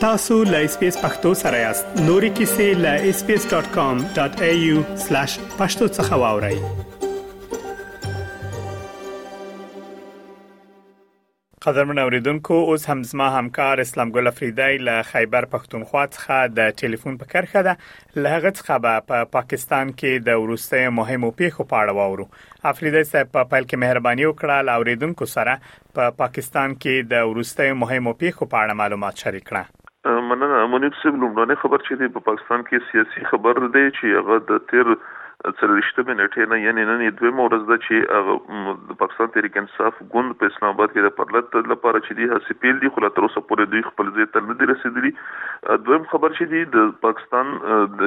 tasu.lspace پښتو سره یاست. نوري kisi.lspace.com.au/pakhtosakhawauri. قدرمن اوریدونکو، اوس هم زما همکار اسلام ګل افریدی له خیبر پښتونخوا څخه د ټلیفون په کرخه ده. لهغه څخه په پاکستان کې د وروستي مهمو پیښو په اړه واورو. افریدی صاحب په پیل کې مهرباني وکړه له اوریدونکو سره په پاکستان کې د وروستي مهمو پیښو په اړه معلومات شریک کړه. مننه. منیب صاحب، لومړنی خبر چې په پاکستان کې سیاسي خبر دی چې هغه د تیر څلورشتمه نیټه نه یعنی نن دویمه ورځ ده چې د پاکستان تحریک انصاف ګوند په اسلام آباد کې د پرلط لپاره چې دی هڅې پیل دي، خو لا تر اوسه پورې دوی خپل ځای ته نه دي رسیدلي. دویم خبر چې دی د پاکستان د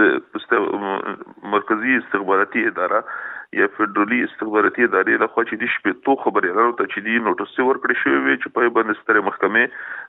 مرکزی استخباراتي اداره یا فدرالي استخباراتي ادارې له خوا چې د شپږ خبريالانو ته چې دی نوټس ورکړی شوی وي چې په باندې ستره محکمه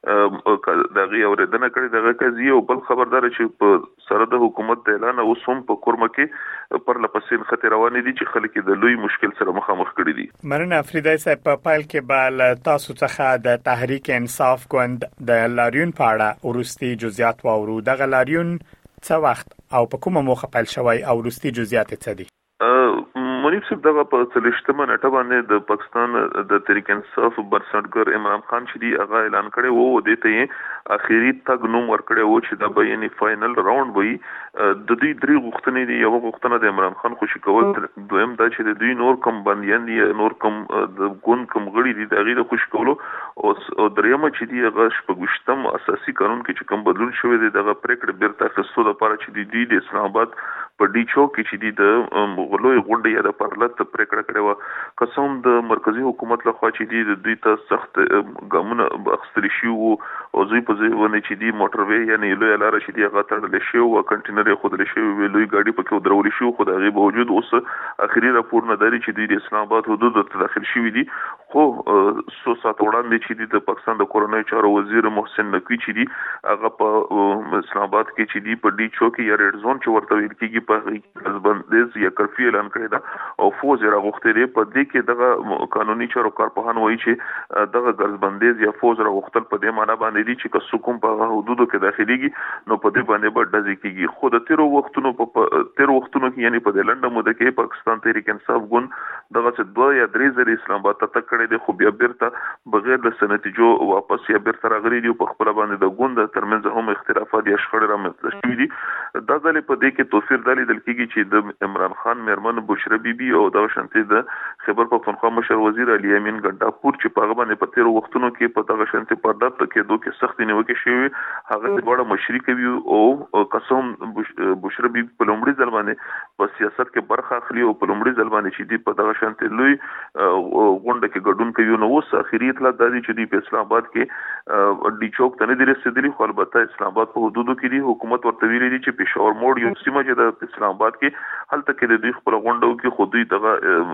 دغه اوریدنه کړې دغه قضیه. او بل خبردار چې په سره د حکومت د اعلان او سوم په کورمه کې پر لپسین خطر روان دي چې خلک د لوی مشکل سره مخامخ کړي دي. مننه افریدی صاحب. په پایل کې بل تاسو څخه د تحریک انصاف ګوند د لاریون په اړه ورستي جزئیات واورو. دغه لاریون څه وخت او په کومه موخه پیل شوی او ورستي جزئیات څه دي؟ منیب صاحب، دغه په څلورشتمه نیټه باندې د پاکستان د تحریک انصاف برسټګر عمران خان چې دی هغه اعلان کړی وو د دې اخیری تګ نوم ورکړی وو چې دا به یعنی فائنل راوند وي. د دې درې غوښتنې دي. یو غوښتنه د عمران خان خوشی کول، دویم دا چې د دوی نور کم بنديان دي، نور کم د ګوند کم غړي دي د غیر خوشی کولو، او دریمه چې دی هغه شپږشتم اساسي قانون کې چې کوم بدلون شوی دی دغه پریکړه بیرته اخیستو لپاره چې دی د اسلام آباد په ډي چوک کې چې دی د غلوی غونډه یا د پرلط پریکړه کړې و. قسم د مرکزی حکومت لخوا چې دی د دوی ته سخت ګامونه اخیستل شي او دوی په ځونه چې دی موټروي یعنی لوی لار چې دی هغه تړل شي او کنټینر خودل شي لوی ګاډي پکې ودرول شي. خو د غي باوجود اوس اخیری راپور نه دی چې دی د اسلام آباد حدود ته داخل شوی دي. خو سو سات وړاندې چې دی د پاکستان د کورونای چارو وزیر محسن نقوی چې دی هغه په اسلام آباد کې چې دی په ډي چوک یا ریډ زون چې ورته ویل کېږي په غزبندیز یا کرفیو اعلان کړی دا او فوج راغوښتي دی. په دې کې دغه قانوني چارو کارپوهان وایي چې دغه غزبندیز یا فوج راغوښتل په دې معنی باندې دي چې که کوم په حدودو کې داخليږي نو په دې باندې به ډزې کېږي. خو د تیر وختونو کې یعنی په دې لنډه موده کې پاکستان تحریک انصاف ګوند دغه څه 2 یا 3 ځله اسلام آباد ته کړی دی، خو بیا بیرته بغیر د سنتیجو واپس یا بیرته راغلي دي. په خپل باندې د ګوند ترمنځ هم اختلافات یا شخړې رامنځته شوې دي. دا ځلې په دې کې توفیر دالي دل کېږي چې د عمران خان میرمن بشرا بیبي او د شانتي د خیبر پختونخوا مشر وزیر علي امین ګډاپور چې په هغه باندې په تیر وختونو کې په دغه شانتي پردات کې دوه کې سخت نیوکه شوی، هغه ډېر مشرک وي او قسم بشرا بیبي په لومړي ځل باندې په سیاست کې برخه اخلي او په لومړي ځل باندې چې دی په دغه شانتي لوی غونډه کې ګډون کوي. نو اوس اخیری اطلاع د دې چې دی په اسلام آباد کې ډي چوک ته نه دی رسیدلی، خو البته اسلام آباد په حدودو کې دی. حکومت ورته ویلي دی چې پېښور موډ یو سیمه چې د اسلام آباد کې هلته کې د دوی خپل غونډو کې خو دوی دغه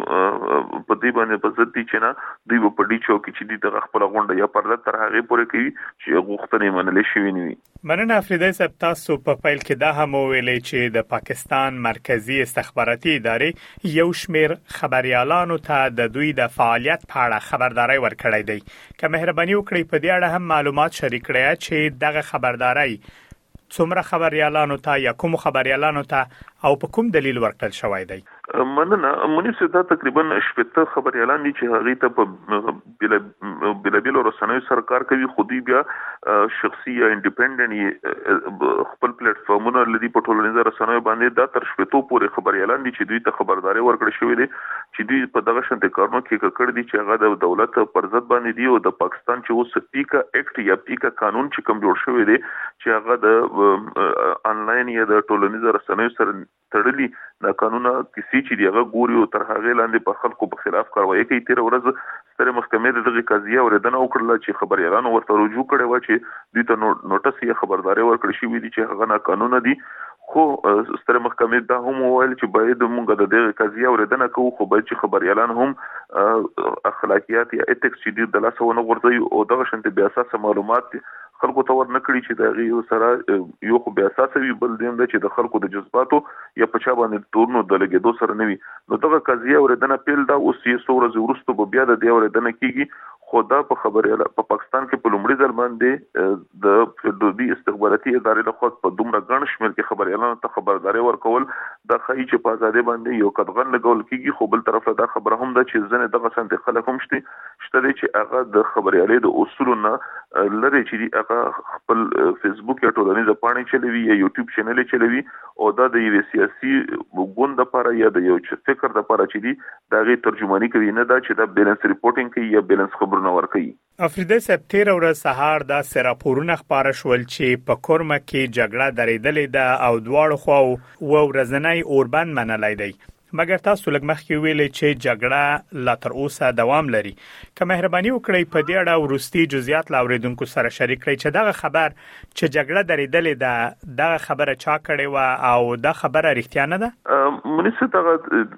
په دې باندې په ضد دي چې نه دوی په ډي چوک کې دی دغه خپل غونډه یا پرلط تر هغه پورې کوي چې غوښتنې منلې شوی نه وي. مننه افریدی صاحب. تاسو په پیل کې دا هم ویلي چې د پاکستان مرکزی استخباراتي ادارې یو شمېر خبريالانو ته د دوی د فعالیت په اړه خبرداري ورکړې ده. که مهرباني وکړئ په دې اړه هم معلومات شریک کړئ چې دغه خبرداري څومره خبريالانو ته یا کوم خبريالانو ته او په کوم دلیل ورکړل شوی دی؟ مننه. منیب صاحب، دا تقریبا 80 خبريالان دي چې هغه ته په بلابل رسنیو سرکار کوي، خو دوی بیا شخصي یا انډیپندنت خپل پلیټ فارمونه لدی په ټولنیزو رسنیو باندې دا تر 80 پورې خبريالان دي چې دوی ته خبرداري ورکړل شوې دي چې دوی په دغه شنت کارونو کې کړ دي چې هغه د دولت پر ضد باندې دي او د پاکستان چې اوس پیکا ایکټ یا پیکا قانون چې کوم جوړ شوی دی چې هغه د انلاین یا د ټولنیزو رسنیو سره تړلي دا قانون کسی چې دی هغه ګوري او تر هغه لاندې په خلکو په خلاف کاروایی کوي. تیر ورځ ستره محکمې دغه قضیه اوریدنه وکړه چې خبريالانو ورته رجوع کړي و چې دوی ته نوټس یا خبرداري ورکړي شوې دي چې هغه نه قانون دي. خو ستره محکمې دا هم وویل چې باید موږ د دغه قضیه اوریدنه کوو، خو باید چې خبريالان هم اخلاقیات یا ایتکس چې د لاسونه ورځي او دغه شنت بیا اساسه معلومات خلکو ته ور نکړي چې دا غي سره یو خو بیا اساسه وي، بل دیم د چې د خلکو د جذباتو یا په چا باندې تورنو د لګیدو سره نه وي. نو دغه قضیه اوریدنه پیل دا اوس یې څو ورځې وروسته بیا د دې اوریدنه کیږي. خو دا په خبرياله په پاکستان کې په لومړي ځل باندې د دوی استخباراتي ادارې له خوا په دومره ګڼ شمېر کې خبريالانو ته خبرداري ورکول د خایي چې په ازادي باندې یو قدغن لګول کیږي. خو بل طرف له دا خبره هم ده چې ځنه دغه سنت خلک هم شته چې هغه د خبريالۍ د اصولونو لري چې هغه خپل فیسبوک یا ټولنیزه پاڼې چلوي یا یوټیوب چینل چلوي او دا د یو سیاسي ګوند لپاره یا د یو فکر لپاره چې دی دغه ترجمانی کوي نه دا چې دا بیلانس ریپورټینګ کوي یا بیلانس خبرونه ورکوي. افریدی سپتیر ورځ سهار دا سراپورونه خبره شول چې په کورما کې جګړه درېدلې ده او دواړو خواو ورځنی اوربند منلای دی. مګر تاسو لږ مخکې ویلې چې جګړه لا تر اوسه دوام لري. که مهرباني وکړئ په دې اړه ورستي جزئیات لا اوریدونکو سره شریک کړئ چې دغه خبر چې جګړه درېدلې ده دغه خبره چا کړې و او دا خبره رښتیا نه ده؟ منیسه دغه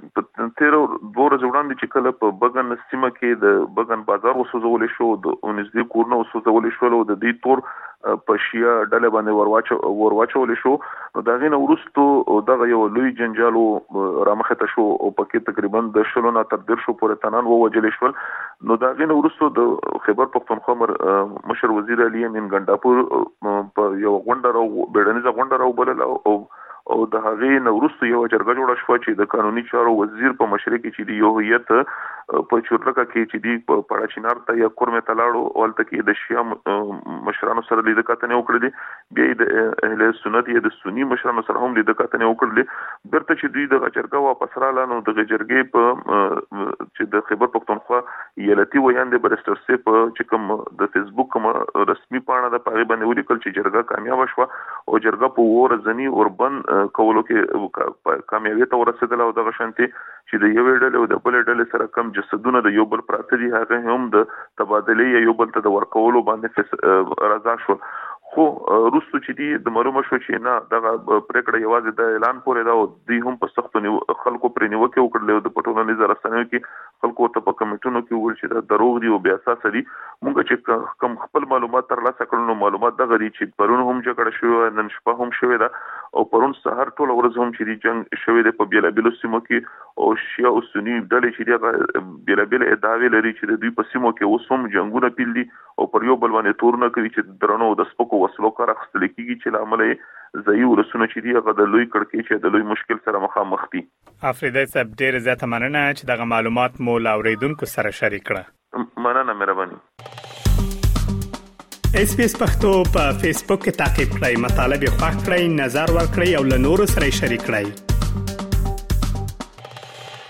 تیر دوه ورځې وړاندې چې کله په بغن سیمه کې د بغن بازار وسوځول شو د نږدې کورونه وسوځول شو او د دې تور په شیا ډله باندې ورواچول شو. نو دا غینه ورستو دغه یو لوی جنجال رامخته شو او پکې تقریبا د شلونه تر 100 پورې تنان ووجل شول. نو دا غینه ورستو د خیبر پختونخوا مشر وزیر علي امین ګنداپور په یو غونډه او بیړنیزه غونډه او بلل او د هغې نورستو یو جرګه جوړه شو چې د قانوني چارو وزیر په مشرۍ کې چې دی یو هیئت په چورلکه کې چې دی په پړاچینار ته یا کورمه تلاړو اولته کې د شیا مشرانو سره لید کتنې وکړلې بیا د اهل سنت یا د سنی مشرانو سره هم لید کتنې وکړلې برته چې دوی د جرګه واپس رااله نو د جرګې په چې د خیبر پختونخوا یلتی ویاند برستر سي په چې کوم د فیسبوک کوم رسمي پاڼه د پاغي باندې ولیکل چې جرګه کامیاب شوه او جرګه په ورځنی اوربن کولو کې کامیابی ته ورسېدل او دغه شانتي چې د یو ډلې او د بل ډلې سره کم جسدونه د یو بل پراته دي هغه هم د تبادله یا یو بل ته د ورکولو باندې رضا شو. خو روسو چې دی د معلومه شو چې نه دغه پریکړه یوازې د اعلان پورې دا او دوی هم په سختو خلکو پر نیوکه وکړل د پټولنې زرستانیو کې خلکو ته په کمیټونو کې ویل چې دا دروغ دی او بیا اساس دي. مونږ چې کم خپل معلومات ترلاسه کړو نو معلومات دغه دي چې پرون هم جګړه شوې نن شپه هم شوې ده او پرون سحر ټول ورځ هم چې دی جنگ شوې ده په بیلابیلو سیمو کې او شیا او سنی ډلې چې دی بیلابیل ادعاوې لري چې د دوی په سیمو کې اوس هم جنگونه پیل دي او پر یو بل باندې تورونه کوي چې درنو د سپکو وسلو کار اخیستل کیږي چې لامل ځایي ورسونه چې دی هغه د لوی کړکۍ چې د لوی مشکل سره مخامخ دي. افریدی صاحب ډیر زیاته مننه چې دغه معلومات مو لاوریدونکو سره شریک کړه. مننه مهرباني. SBS پښتو په فیسبوک کې تعقیب کړئ، مطالب یې خوښ کړئ، نظر ورکړئ او له نورو سره شریک کړئ.